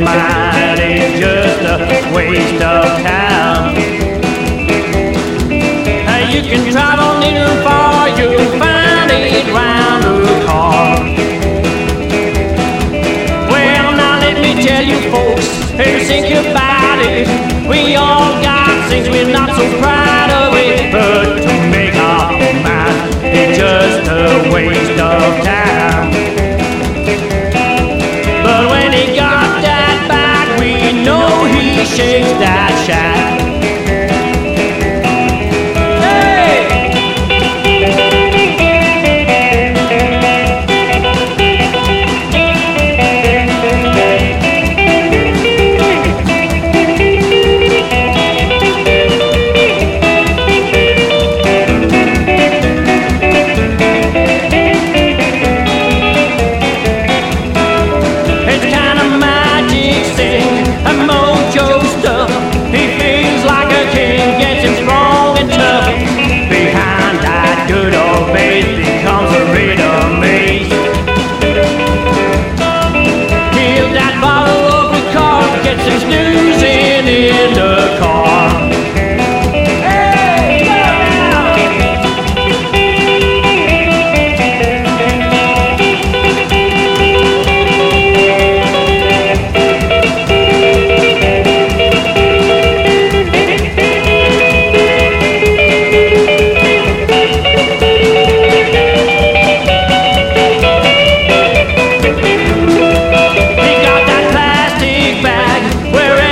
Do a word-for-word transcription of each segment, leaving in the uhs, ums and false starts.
mind is just a waste of time. Hey, you can travel near and far, you'll find it round the car. Well, now let me tell you folks, hey, think about it. We all got things we're not so proud of it, but to make our mind, it's just a waste of time. But when he got that back, we know he shakes that shack.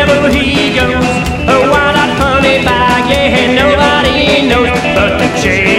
Change.